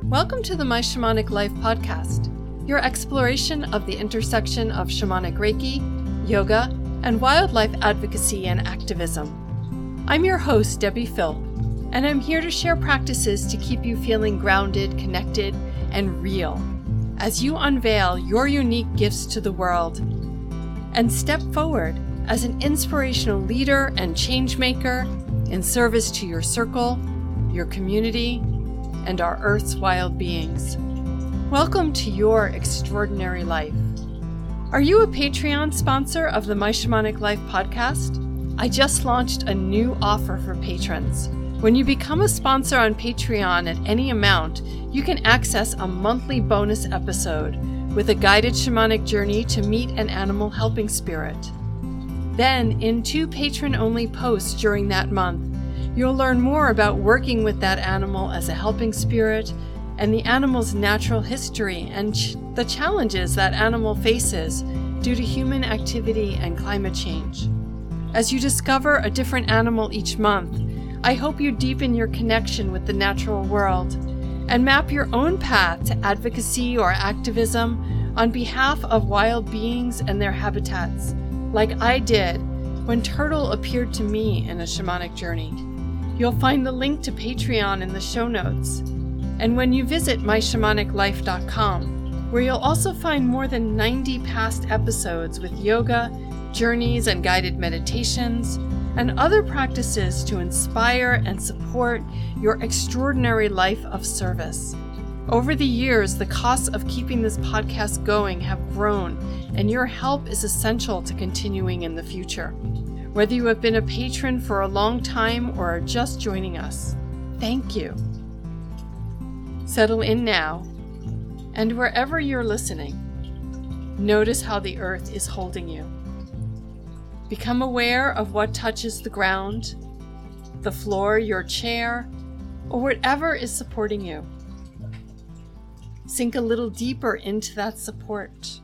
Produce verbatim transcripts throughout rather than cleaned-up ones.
Welcome to the My Shamanic Life podcast, your exploration of the intersection of shamanic Reiki, yoga, and wildlife advocacy and activism. I'm your host, Debbie Phil, and I'm here to share practices to keep you feeling grounded, connected, and real as you unveil your unique gifts to the world and step forward as an inspirational leader and change maker in service to your circle, your community, and our Earth's wild beings. Welcome to your extraordinary life. Are you a Patreon sponsor of the My Shamanic Life podcast? I just launched a new offer for patrons. When you become a sponsor on Patreon at any amount, you can access a monthly bonus episode with a guided shamanic journey to meet an animal helping spirit. Then, in two patron-only posts during that month, you'll learn more about working with that animal as a helping spirit and the animal's natural history and ch- the challenges that animal faces due to human activity and climate change. As you discover a different animal each month, I hope you deepen your connection with the natural world and map your own path to advocacy or activism on behalf of wild beings and their habitats, like I did when Turtle appeared to me in a shamanic journey. You'll find the link to Patreon in the show notes. And when you visit my shamanic life dot com, where you'll also find more than ninety past episodes with yoga, journeys and guided meditations, and other practices to inspire and support your extraordinary life of service. Over the years, the costs of keeping this podcast going have grown, and your help is essential to continuing in the future. Whether you have been a patron for a long time or are just joining us, thank you. Settle in now, and wherever you're listening, notice how the earth is holding you. Become aware of what touches the ground, the floor, your chair, or whatever is supporting you. Sink a little deeper into that support.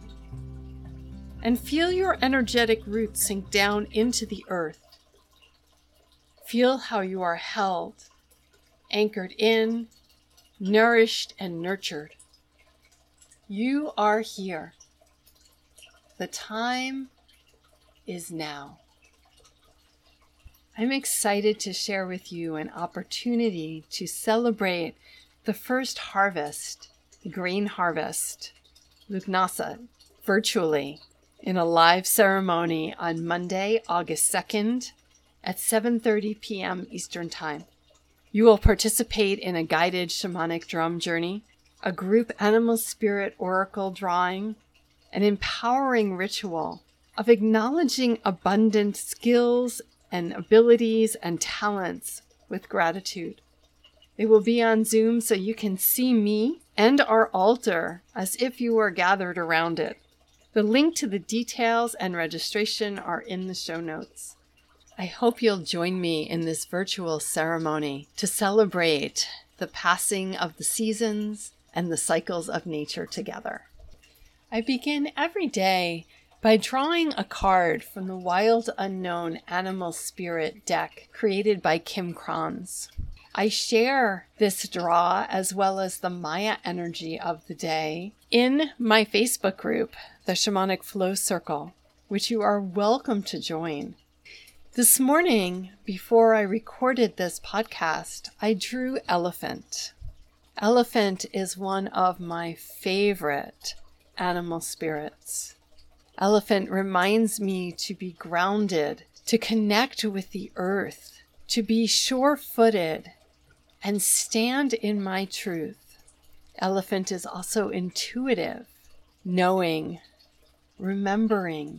And feel your energetic roots sink down into the earth. Feel how you are held, anchored in, nourished and nurtured. You are here. The time is now. I'm excited to share with you an opportunity to celebrate the first harvest, the grain harvest, Lughnasadh, virtually, in a live ceremony on Monday, August second at seven thirty p.m. Eastern Time. You will participate in a guided shamanic drum journey, a group animal spirit oracle drawing, an empowering ritual of acknowledging abundant skills and abilities and talents with gratitude. It will be on Zoom so you can see me and our altar as if you were gathered around it. The link to the details and registration are in the show notes. I hope you'll join me in this virtual ceremony to celebrate the passing of the seasons and the cycles of nature together. I begin every day by drawing a card from the Wild Unknown Animal Spirit deck created by Kim Kranz. I share this draw as well as the Maya energy of the day in my Facebook group, the Shamanic Flow Circle, which you are welcome to join. This morning, before I recorded this podcast, I drew elephant. Elephant is one of my favorite animal spirits. Elephant reminds me to be grounded, to connect with the earth, to be sure-footed, and stand in my truth. Elephant is also intuitive, knowing, remembering,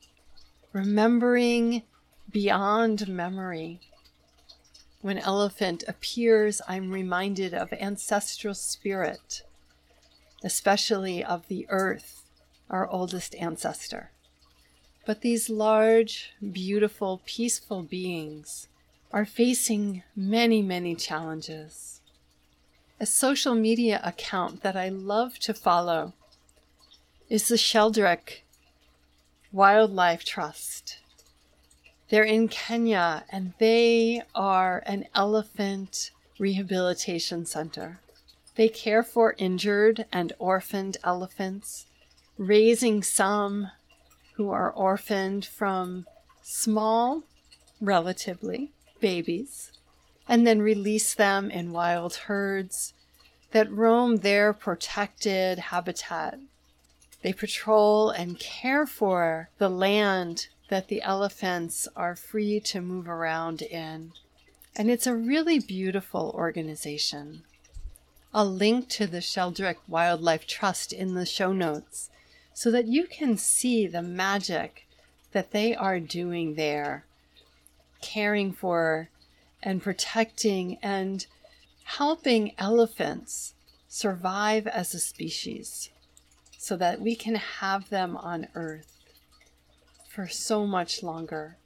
remembering beyond memory. When elephant appears, I'm reminded of ancestral spirit, especially of the earth, our oldest ancestor. But these large, beautiful, peaceful beings are facing many, many challenges. A social media account that I love to follow is the Sheldrick Wildlife Trust. They're in Kenya, and they are an elephant rehabilitation center. They care for injured and orphaned elephants, raising some who are orphaned from small, relatively, babies, and then release them in wild herds that roam their protected habitat. They patrol and care for the land that the elephants are free to move around in. And it's a really beautiful organization. I'll link to the Sheldrick Wildlife Trust in the show notes so that you can see the magic that they are doing there, caring for and protecting and helping elephants survive as a species so that we can have them on Earth for so much longer.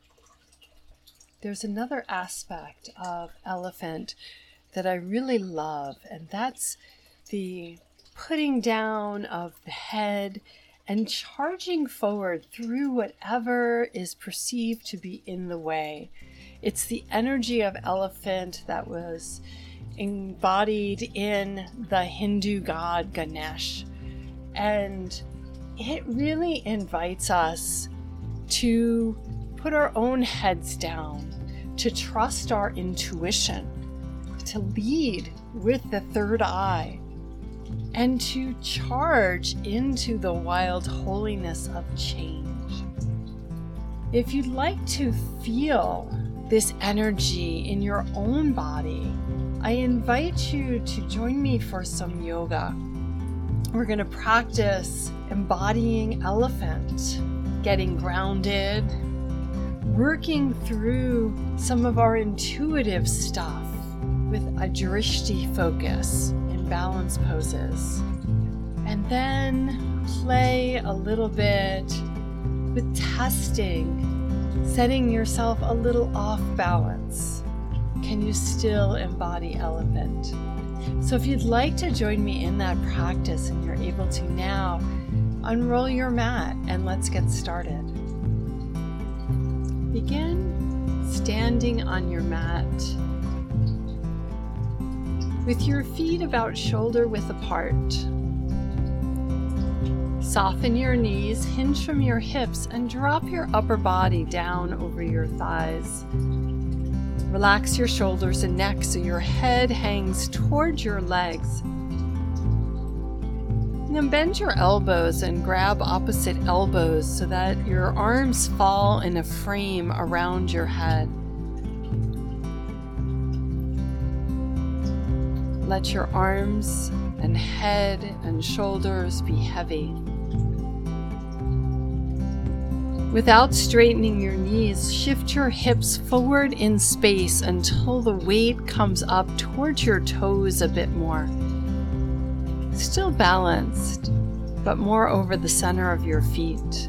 There's another aspect of elephant that I really love, and that's the putting down of the head and charging forward through whatever is perceived to be in the way. It's the energy of elephant that was embodied in the Hindu god Ganesh. And it really invites us to put our own heads down, to trust our intuition, to lead with the third eye, and to charge into the wild holiness of change. If you'd like to feel this energy in your own body, I invite you to join me for some yoga. We're going to practice embodying elephant, getting grounded, working through some of our intuitive stuff with a drishti focus in balance poses. And then play a little bit with testing, setting yourself a little off balance. Can you still embody elephant? So if you'd like to join me in that practice and you're able to now, unroll your mat and let's get started. Begin standing on your mat with your feet about shoulder width apart. Soften your knees, hinge from your hips, and drop your upper body down over your thighs. Relax your shoulders and neck so your head hangs towards your legs. And then bend your elbows and grab opposite elbows so that your arms fall in a frame around your head. Let your arms and head and shoulders be heavy. Without straightening your knees, shift your hips forward in space until the weight comes up towards your toes a bit more. Still balanced, but more over the center of your feet.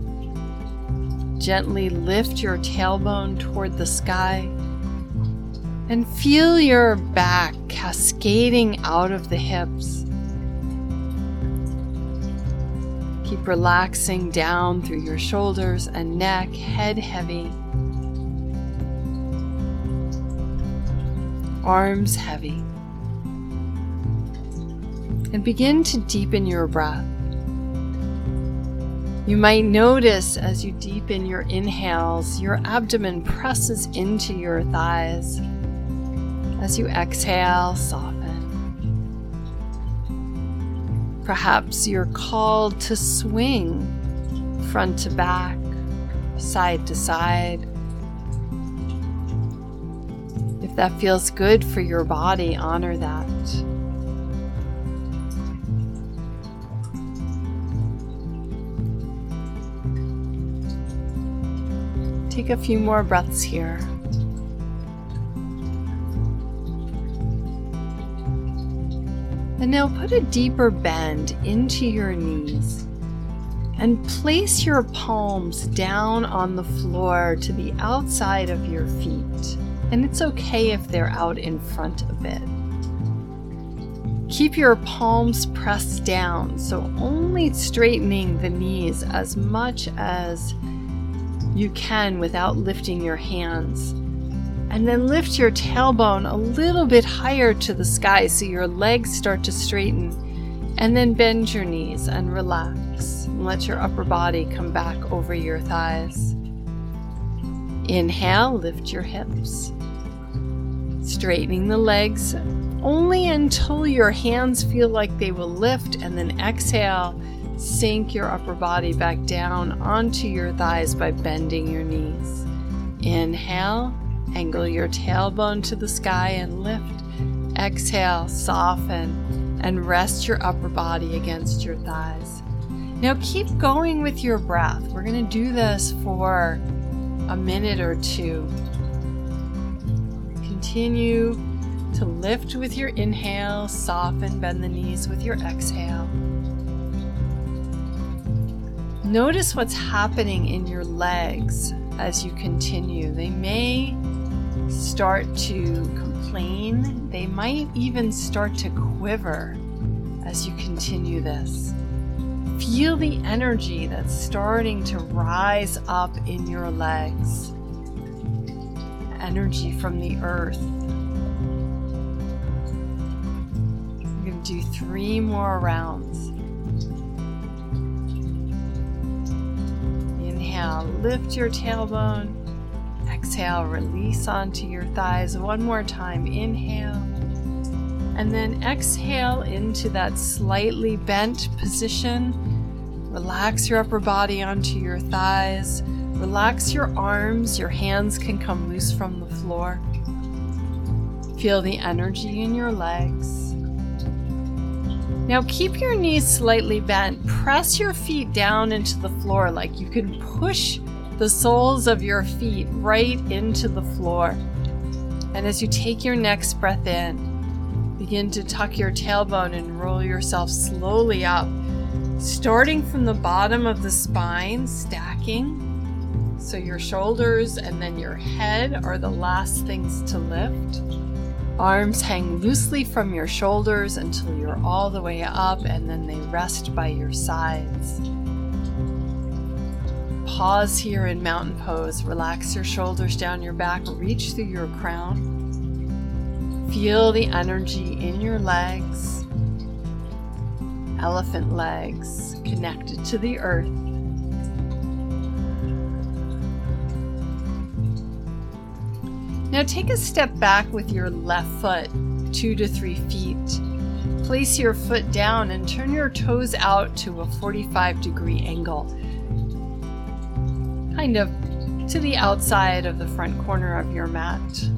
Gently lift your tailbone toward the sky and feel your back cascading out of the hips. Keep relaxing down through your shoulders and neck, head heavy, arms heavy. And begin to deepen your breath. You might notice as you deepen your inhales, your abdomen presses into your thighs. As you exhale, soften. Perhaps you're called to swing front to back, side to side. If that feels good for your body, honor that. Take a few more breaths here. And now put a deeper bend into your knees and place your palms down on the floor to the outside of your feet. And it's okay if they're out in front a bit. Keep your palms pressed down, so only straightening the knees as much as you can without lifting your hands. And then lift your tailbone a little bit higher to the sky so your legs start to straighten. And then bend your knees and relax. And let your upper body come back over your thighs. Inhale, lift your hips. Straightening the legs only until your hands feel like they will lift, and then exhale, sink your upper body back down onto your thighs by bending your knees. Inhale, angle your tailbone to the sky and lift. Exhale, soften, and rest your upper body against your thighs. Now keep going with your breath. We're going to do this for a minute or two. Continue to lift with your inhale, soften, bend the knees with your exhale. Notice what's happening in your legs as you continue. They may start to complain. They might even start to quiver as you continue this. Feel the energy that's starting to rise up in your legs. Energy from the earth. We're going to do three more rounds. Inhale, lift your tailbone. Exhale, release onto your thighs. One more time. Inhale. And then exhale into that slightly bent position. Relax your upper body onto your thighs. Relax your arms. Your hands can come loose from the floor. Feel the energy in your legs. Now keep your knees slightly bent. Press your feet down into the floor like you can push the soles of your feet right into the floor. And as you take your next breath in, begin to tuck your tailbone and roll yourself slowly up, starting from the bottom of the spine, stacking. So your shoulders and then your head are the last things to lift. Arms hang loosely from your shoulders until you're all the way up, and then they rest by your sides. Pause here in mountain pose. Relax your shoulders down your back. Reach through your crown. Feel the energy in your legs. Elephant legs connected to the earth. Now take a step back with your left foot, two to three feet. Place your foot down and turn your toes out to a forty-five degree angle, kind of to the outside of the front corner of your mat.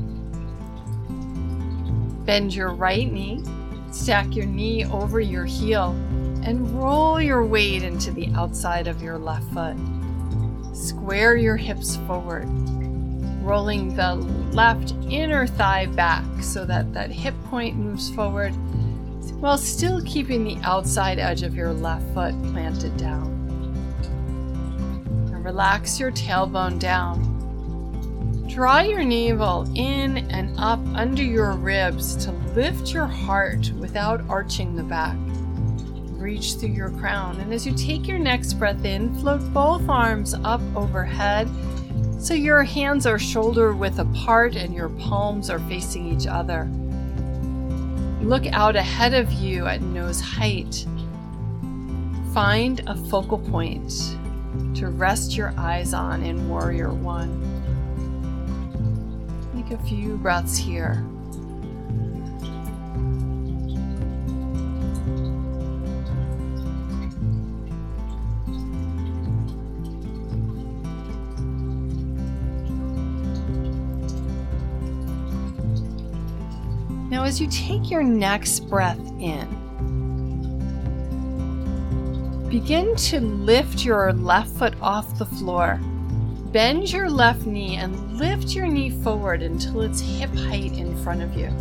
Bend your right knee, stack your knee over your heel, and roll your weight into the outside of your left foot. Square your hips forward, rolling the left inner thigh back so that that hip point moves forward while still keeping the outside edge of your left foot planted down. And relax your tailbone down. Draw your navel in and up under your ribs to lift your heart without arching the back. Reach through your crown, and as you take your next breath in, float both arms up overhead so your hands are shoulder width apart and your palms are facing each other. Look out ahead of you at nose height. Find a focal point to rest your eyes on in Warrior One. Take a few breaths here. Now, as you take your next breath in, begin to lift your left foot off the floor. Bend your left knee and lift your knee forward until it's hip height in front of you.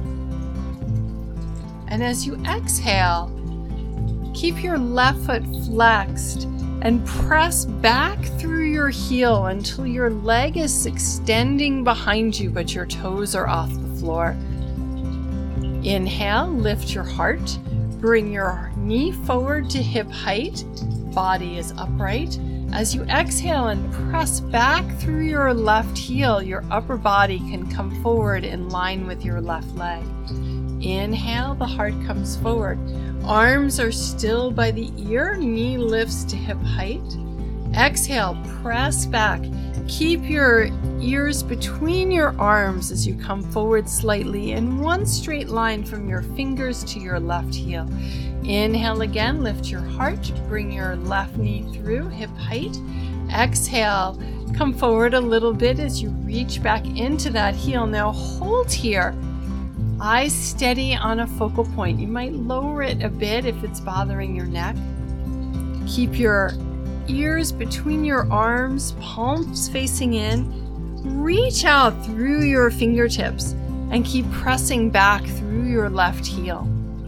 And as you exhale, keep your left foot flexed and press back through your heel until your leg is extending behind you, but your toes are off the floor. Inhale, lift your heart, bring your knee forward to hip height, body is upright, As you exhale and press back through your left heel, your upper body can come forward in line with your left leg. Inhale, the heart comes forward. Arms are still by the ear, knee lifts to hip height. Exhale, press back. Keep your ears between your arms as you come forward slightly in one straight line from your fingers to your left heel. Inhale again, lift your heart, bring your left knee through hip height. Exhale, come forward a little bit as you reach back into that heel. Now hold here. Eyes steady on a focal point. You might lower it a bit if it's bothering your neck. Keep your ears between your arms, palms facing in. Reach out through your fingertips and keep pressing back through your left heel.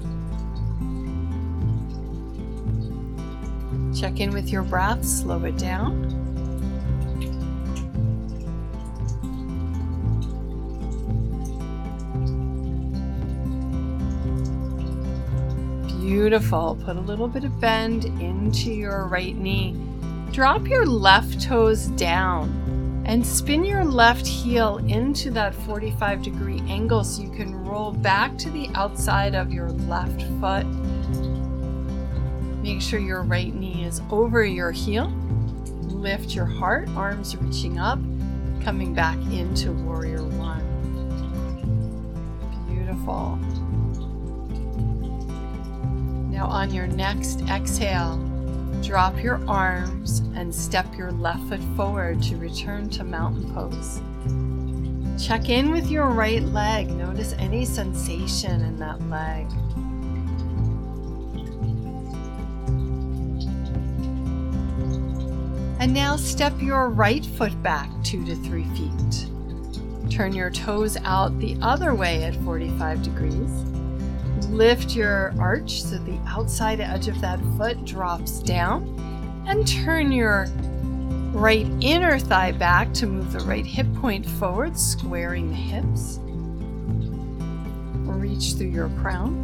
Check in with your breath, slow it down. Beautiful. Put a little bit of bend into your right knee. Drop your left toes down and spin your left heel into that forty-five degree angle so you can roll back to the outside of your left foot. Make sure your right knee is over your heel. Lift your heart, arms reaching up, coming back into Warrior One. Beautiful. Now on your next exhale, drop your arms and step your left foot forward to return to mountain pose. Check in with your right leg. Notice any sensation in that leg. And now step your right foot back two to three feet. Turn your toes out the other way at forty-five degrees. Lift your arch so the outside edge of that foot drops down. And turn your right inner thigh back to move the right hip point forward, squaring the hips. Reach through your crown.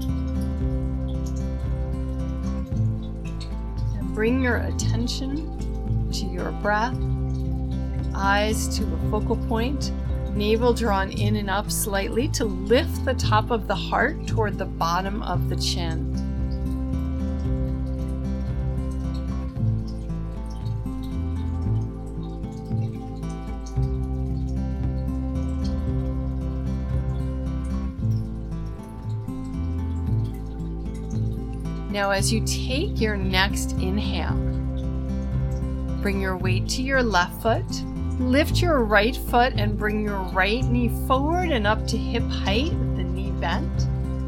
And bring your attention to your breath, eyes to a focal point, navel drawn in and up slightly to lift the top of the heart toward the bottom of the chin. Now, as you take your next inhale, bring your weight to your left foot. Lift your right foot and bring your right knee forward and up to hip height with the knee bent.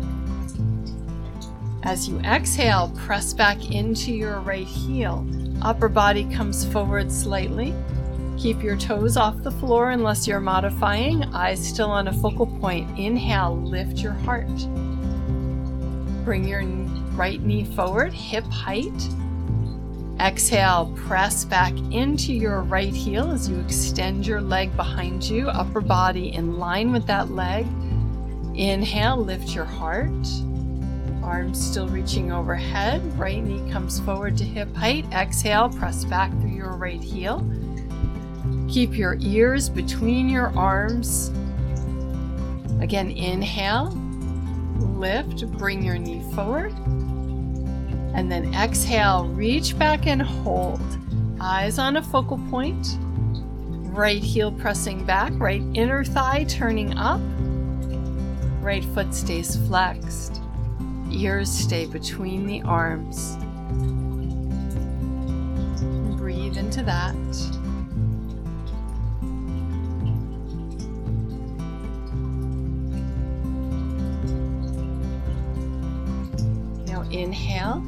As you exhale, press back into your right heel. Upper body comes forward slightly. Keep your toes off the floor unless you're modifying. Eyes still on a focal point. Inhale, lift your heart. Bring your right knee forward, hip height. Exhale, press back into your right heel as you extend your leg behind you, upper body in line with that leg. Inhale, lift your heart. Arms still reaching overhead. Right knee comes forward to hip height. Exhale, press back through your right heel. Keep your ears between your arms. Again, inhale, lift, bring your knee forward. And then exhale, reach back and hold. Eyes on a focal point. Right heel pressing back, right inner thigh turning up. Right foot stays flexed. Ears stay between the arms. Breathe into that. Now inhale.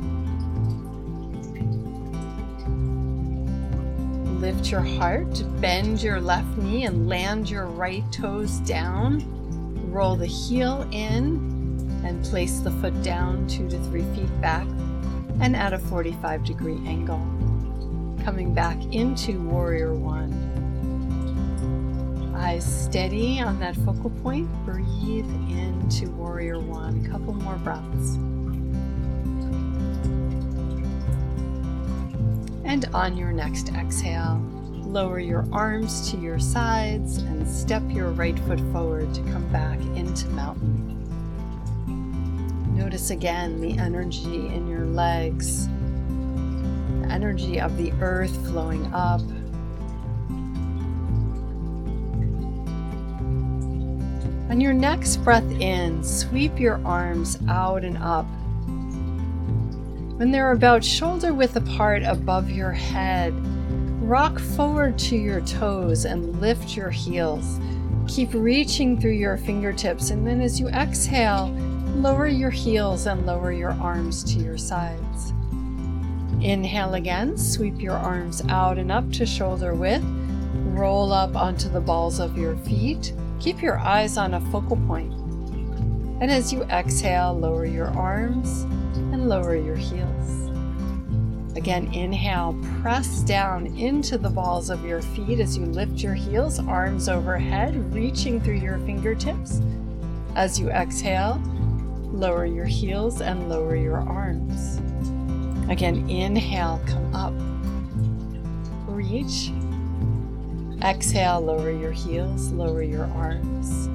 Lift your heart, bend your left knee and land your right toes down. Roll the heel in and place the foot down two to three feet back and at a forty-five degree angle. Coming back into Warrior One. Eyes steady on that focal point. Breathe into Warrior One. Couple more breaths. And on your next exhale, lower your arms to your sides and step your right foot forward to come back into mountain. Notice again the energy in your legs, the energy of the earth flowing up. On your next breath in, sweep your arms out and up. When they're about shoulder width apart above your head, rock forward to your toes and lift your heels. Keep reaching through your fingertips, and then as you exhale, lower your heels and lower your arms to your sides. Inhale again, sweep your arms out and up to shoulder width. Roll up onto the balls of your feet. Keep your eyes on a focal point. And as you exhale, lower your arms and lower your heels. Again, inhale, press down into the balls of your feet as you lift your heels, arms overhead, reaching through your fingertips. As you exhale, lower your heels and lower your arms. Again, inhale, come up, reach. Exhale, lower your heels, lower your arms.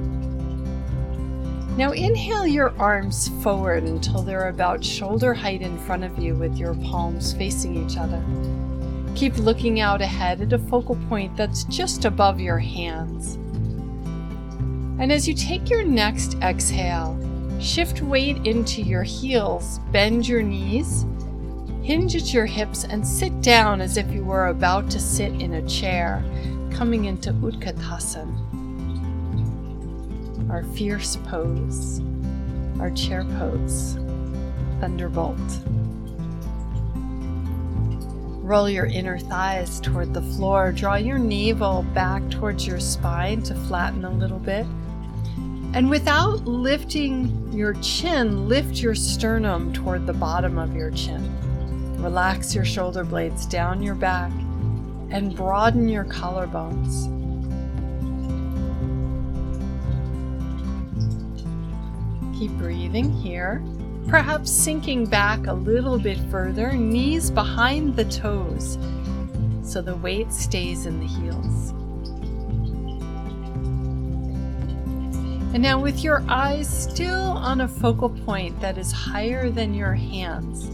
Now inhale your arms forward until they're about shoulder height in front of you with your palms facing each other. Keep looking out ahead at a focal point that's just above your hands. And as you take your next exhale, shift weight into your heels, bend your knees, hinge at your hips, and sit down as if you were about to sit in a chair, coming into Utkatasana. Our fierce pose, our chair pose, thunderbolt. Roll your inner thighs toward the floor. Draw your navel back towards your spine to flatten a little bit. And without lifting your chin, lift your sternum toward the bottom of your chin. Relax your shoulder blades down your back and broaden your collarbones. Keep breathing here, perhaps sinking back a little bit further, knees behind the toes, so the weight stays in the heels. And now with your eyes still on a focal point that is higher than your hands,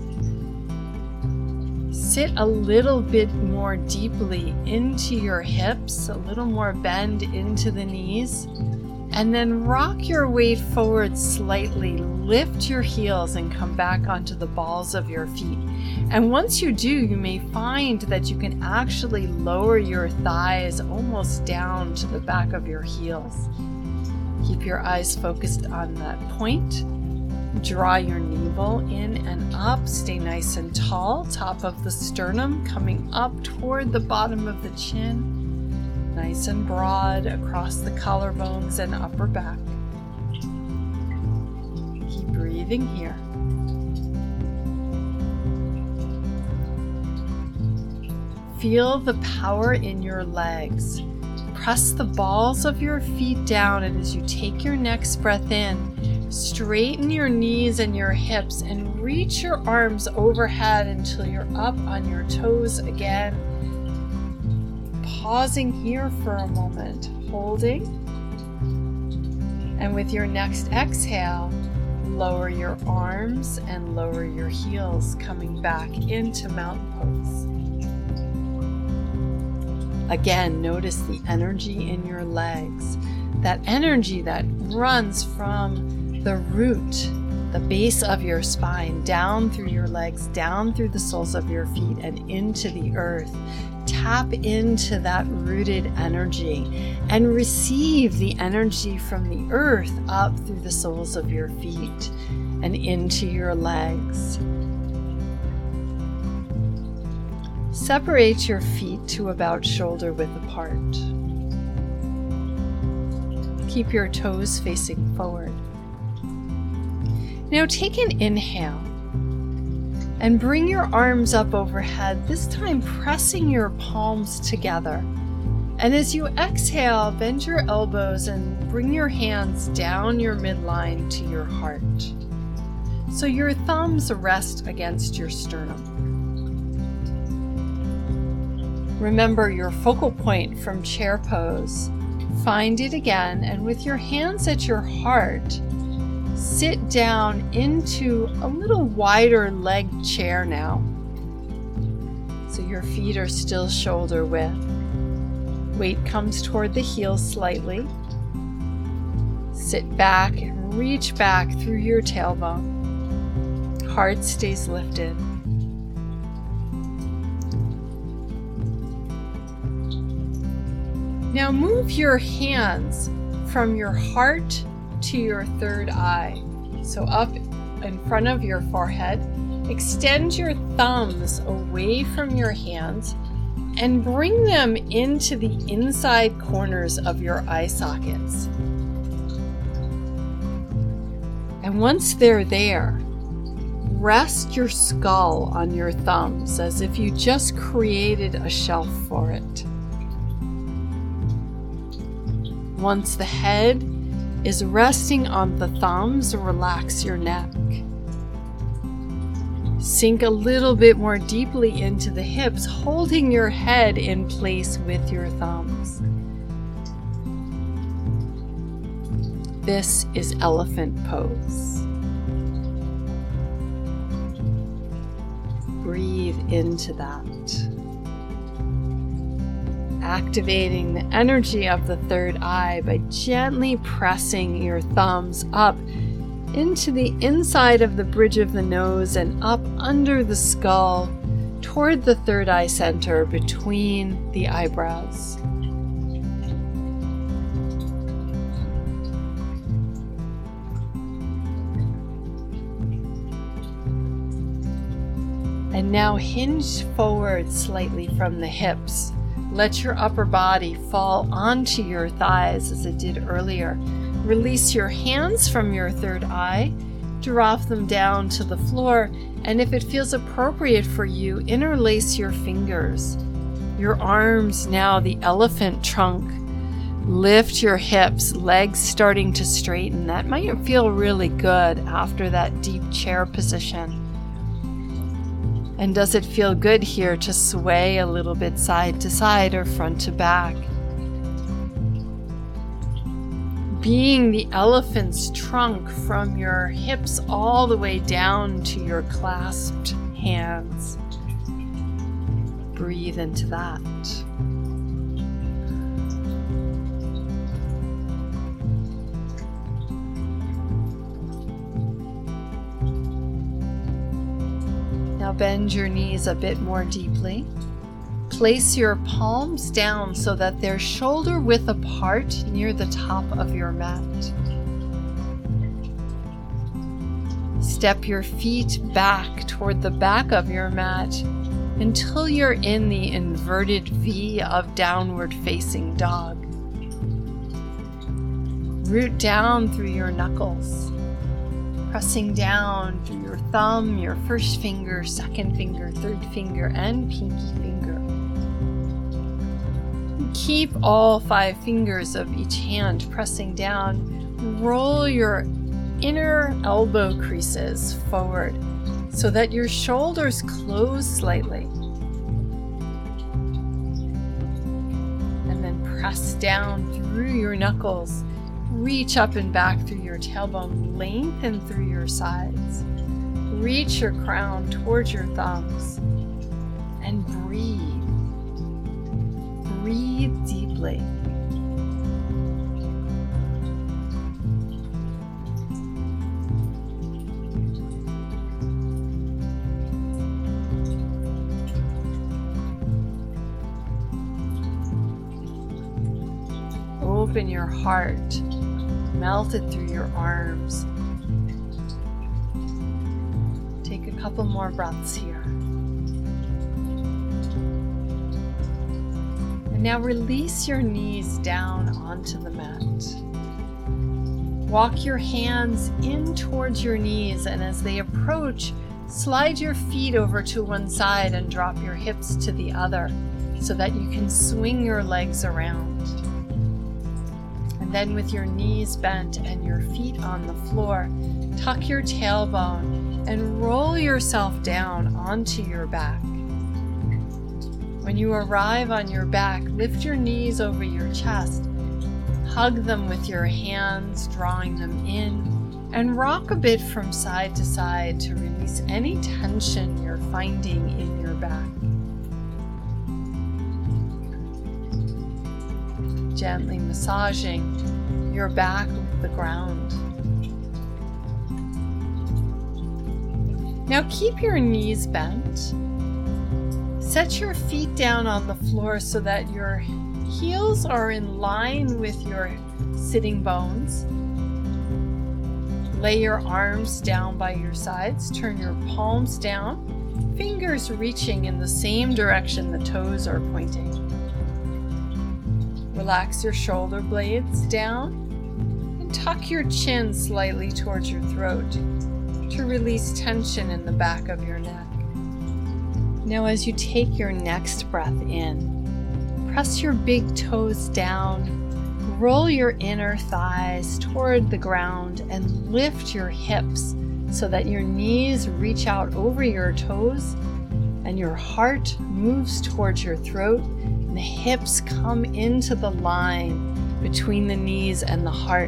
sit a little bit more deeply into your hips, a little more bend into the knees. And then rock your weight forward slightly, lift your heels and come back onto the balls of your feet. And once you do, you may find that you can actually lower your thighs almost down to the back of your heels. Keep your eyes focused on that point. Draw your navel in and up. Stay nice and tall, top of the sternum coming up toward the bottom of the chin. Nice and broad across the collarbones and upper back. Keep breathing here. Feel the power in your legs. Press the balls of your feet down, and as you take your next breath in, straighten your knees and your hips and reach your arms overhead until you're up on your toes again. Pausing here for a moment, holding, and with your next exhale, lower your arms and lower your heels, coming back into mountain pose. Again, notice the energy in your legs, that energy that runs from the root, the base of your spine, down through your legs, down through the soles of your feet, and into the earth. Tap into that rooted energy and receive the energy from the earth up through the soles of your feet and into your legs. Separate your feet to about shoulder width apart. Keep your toes facing forward. Now take an inhale and bring your arms up overhead, this time pressing your palms together. And as you exhale, bend your elbows and bring your hands down your midline to your heart. So your thumbs rest against your sternum. Remember your focal point from chair pose. Find it again, and with your hands at your heart, sit down into a little wider leg chair now. So your feet are still shoulder width. Weight comes toward the heels slightly. Sit back and reach back through your tailbone. Heart stays lifted. Now move your hands from your heart to your third eye. So up in front of your forehead, extend your thumbs away from your hands and bring them into the inside corners of your eye sockets. And once they're there, rest your skull on your thumbs as if you just created a shelf for it. Once the head is resting on the thumbs, relax your neck. Sink a little bit more deeply into the hips, holding your head in place with your thumbs. This is elephant pose. Breathe into that. Activating the energy of the third eye by gently pressing your thumbs up into the inside of the bridge of the nose and up under the skull toward the third eye center between the eyebrows. And now hinge forward slightly from the hips. Let your upper body fall onto your thighs as it did earlier. Release your hands from your third eye, drop them down to the floor, and if it feels appropriate for you, interlace your fingers. Your arms now, the elephant trunk. Lift your hips, legs starting to straighten. That might feel really good after that deep chair position. And does it feel good here to sway a little bit side to side or front to back? Being the elephant's trunk from your hips all the way down to your clasped hands. Breathe into that. Now bend your knees a bit more deeply. Place your palms down so that they're shoulder width apart near the top of your mat. Step your feet back toward the back of your mat until you're in the inverted V of downward facing dog. Root down through your knuckles, pressing down through your thumb, your first finger, second finger, third finger, and pinky finger. Keep all five fingers of each hand pressing down. Roll your inner elbow creases forward so that your shoulders close slightly. And then press down through your knuckles. Reach up and back through your tailbone, lengthen through your sides. Reach your crown towards your thumbs and breathe. Breathe deeply. Open your heart. Melt it through your arms. Take a couple more breaths here. And now release your knees down onto the mat. Walk your hands in towards your knees, and as they approach, slide your feet over to one side and drop your hips to the other so that you can swing your legs around. Then with your knees bent and your feet on the floor, tuck your tailbone and roll yourself down onto your back. When you arrive on your back, lift your knees over your chest. Hug them with your hands, drawing them in, and rock a bit from side to side to release any tension you're finding in your back. Gently massaging your back with the ground. Now keep your knees bent. Set your feet down on the floor so that your heels are in line with your sitting bones. Lay your arms down by your sides. Turn your palms down, fingers reaching in the same direction the toes are pointing. Relax your shoulder blades down and tuck your chin slightly towards your throat to release tension in the back of your neck. Now as you take your next breath in, press your big toes down, roll your inner thighs toward the ground, and lift your hips so that your knees reach out over your toes and your heart moves towards your throat and the hips come into the line between the knees and the heart.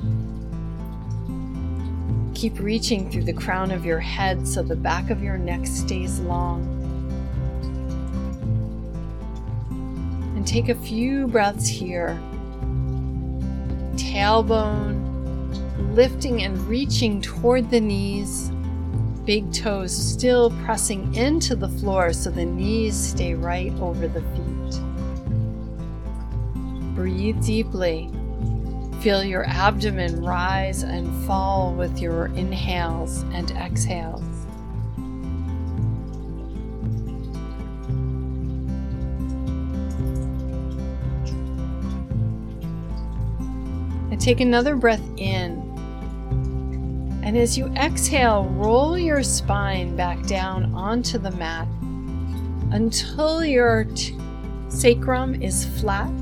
Keep reaching through the crown of your head so the back of your neck stays long. And take a few breaths here. Tailbone lifting and reaching toward the knees. Big toes still pressing into the floor so the knees stay right over the feet. Breathe deeply. Feel your abdomen rise and fall with your inhales and exhales. And take another breath in. And as you exhale, roll your spine back down onto the mat until your t- sacrum is flat.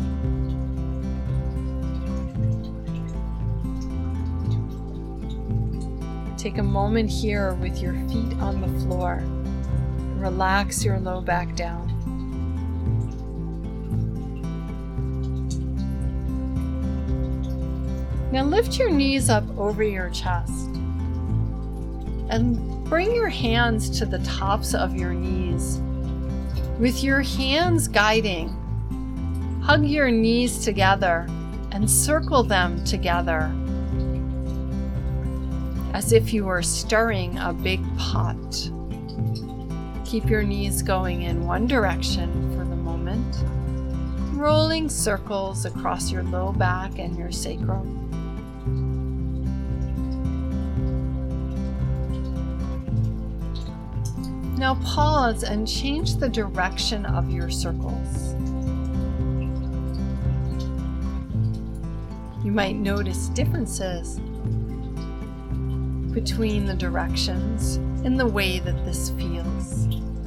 Take a moment here with your feet on the floor. Relax your low back down. Now lift your knees up over your chest and bring your hands to the tops of your knees. With your hands guiding, hug your knees together and circle them together as if you were stirring a big pot. Keep your knees going in one direction for the moment, rolling circles across your low back and your sacrum. Now pause and change the direction of your circles. You might notice differences between the directions in the way that this feels.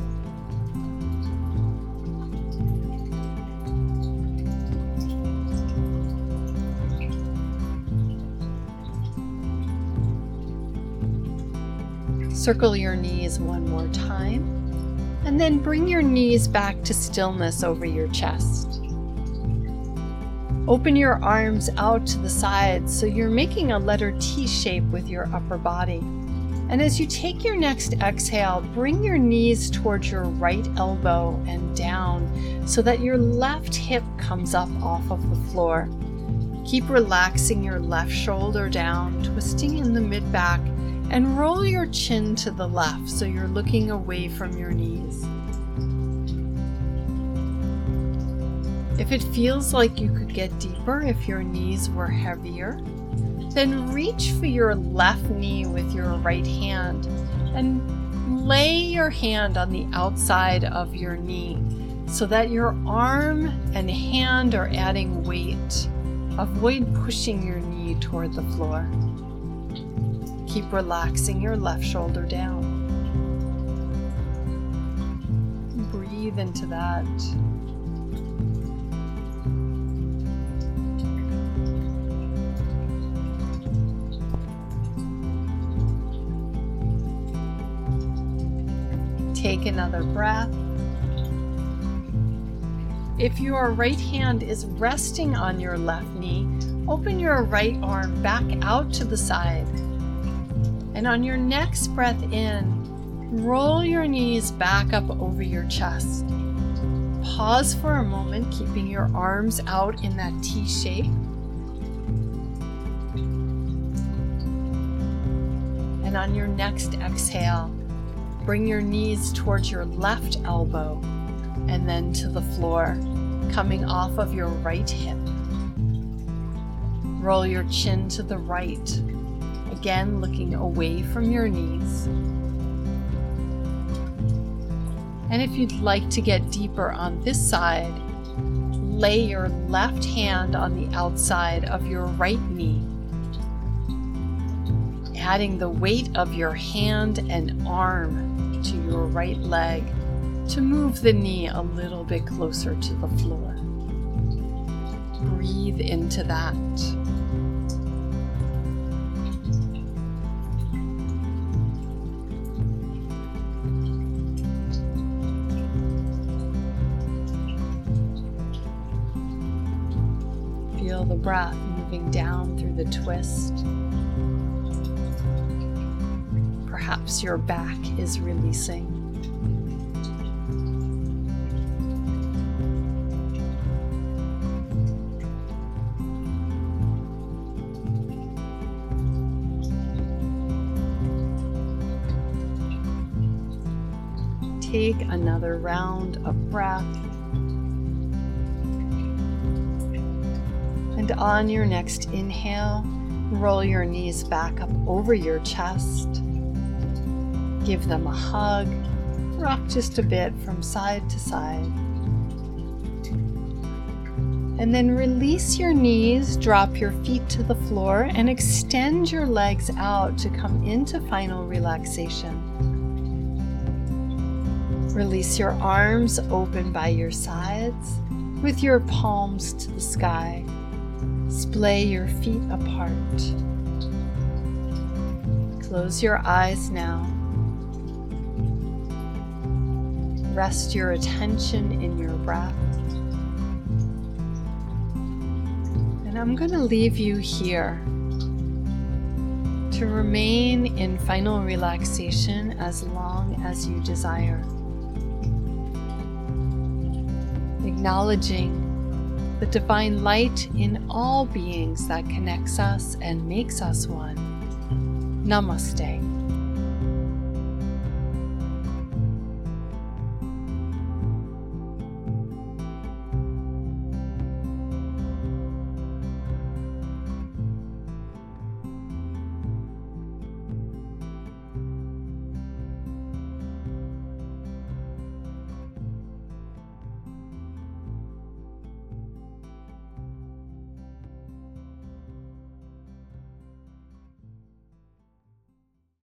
Circle your knees one more time, and then bring your knees back to stillness over your chest. Open your arms out to the sides so you're making a letter T shape with your upper body. And as you take your next exhale, bring your knees towards your right elbow and down so that your left hip comes up off of the floor. Keep relaxing your left shoulder down, twisting in the mid-back, and roll your chin to the left so you're looking away from your knees. If it feels like you could get deeper if your knees were heavier, then reach for your left knee with your right hand and lay your hand on the outside of your knee so that your arm and hand are adding weight. Avoid pushing your knee toward the floor. Keep relaxing your left shoulder down. Breathe into that. Take another breath. If your right hand is resting on your left knee, open your right arm back out to the side. And on your next breath in, roll your knees back up over your chest. Pause for a moment, keeping your arms out in that T shape. And on your next exhale, bring your knees towards your left elbow and then to the floor, coming off of your right hip. Roll your chin to the right, again looking away from your knees. And if you'd like to get deeper on this side, lay your left hand on the outside of your right knee, adding the weight of your hand and arm to your right leg to move the knee a little bit closer to the floor. Breathe into that. Feel the breath moving down through the twist. Perhaps your back is releasing. Take another round of breath. And on your next inhale, roll your knees back up over your chest. Give them a hug. Rock just a bit from side to side. And then release your knees, drop your feet to the floor, and extend your legs out to come into final relaxation. Release your arms open by your sides with your palms to the sky. Splay your feet apart. Close your eyes now. Rest your attention in your breath. And I'm going to leave you here to remain in final relaxation as long as you desire. Acknowledging the divine light in all beings that connects us and makes us one. Namaste.